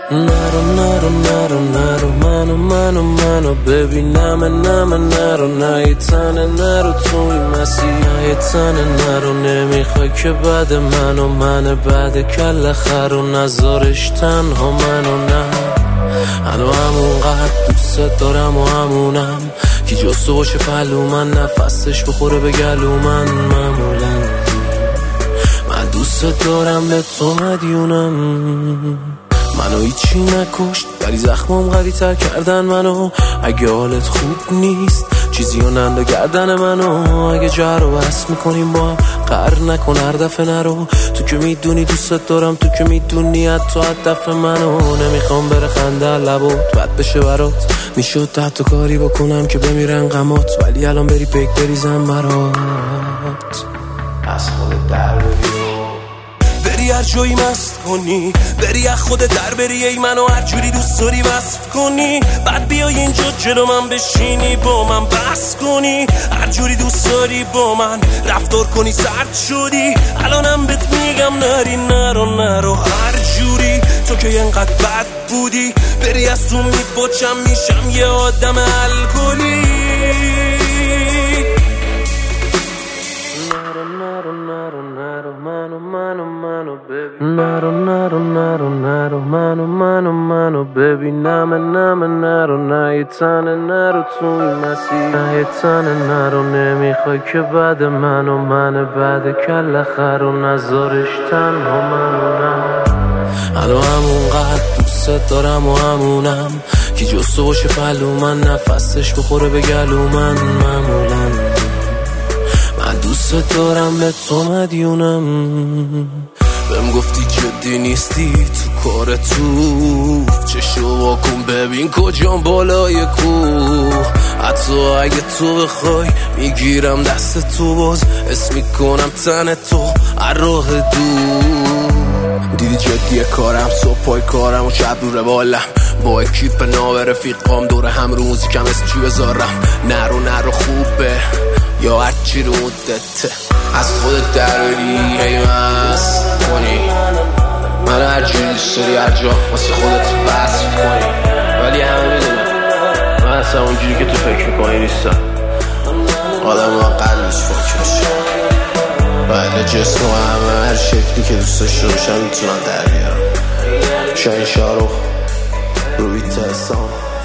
منو ببینم نرو نه یه تنه نرو تو این مسیح یه تنه نرو نمیخوای که بعد من بعد کل خرو نذارش تنها منو نه هنو همونقدر دوست دارم و همونم که جستو باشه پلو من نفسش بخوره به گلو من معمولا من دوست دارم به تو مدیونم منو هیچی نکشت ولی زخمام قوی تر کردن منو اگه حالت خوب نیست چیزی رو ننده گردن منو اگه جر و بس میکنیم با هم قهر نکن هر دفعه نرو تو که میدونی دوست دارم تو که میدونی حتی هدف منو نمیخوام بره خنده لبات بد بشه برات میشد حتی کاری بکنم که بمیرن غمات ولی الان بری پیک بریزم برات از خودت در بری هر جایی مست کنی بری از خودت در بری ای منو هر جوری دوست داری وصف کنی بعد بیای اینجا جلو من بشینی با من بحث کنی هر جوری دوست داری با من رفتار کنی سرد شدی الانم بهت میگم نری نرو هر جوری تو که اینقدر بد بودی بری از تو میپاچم میشم یه آدم الکلی منو ببینم نرو نه یه تنه نرو تو این مسیح نه یه تنه نرو نمیخوای که بعد من بعد کل خرو نذارش تنها منو نه هنو همونقدر دوست دارم و همونم که جستو باشه پلو من نفسش بخوره به گلو من معمولا من دوست دارم به تو مدیونم بهم گفتی جدی نیستی تو کار تو چشو واکن ببین کجام بالای کوه حتی اگه تو بخوای میگیرم دست تو باز اسم میکنم تن تو هر راه دور دیدی جدیه کارم صبح پای کارم و شب رو روالم با اکیپ ناوه رفیقام دور هم رو موزیکم اسم چی بذارم نرو خوبه یا هرچی رو مدته از خودت دروری هی مست کنی من هر جوری دوست داری هر جا واسه خودت بس کنی ولی همه میدونم من اصلا اونجوری که تو فکر میکنی نیستم آدم ها قلبش فکرش بله جسم و همه هر شکلی که دوست داشته باشم میتونم در بیارم شاین شاروخ روی تهسان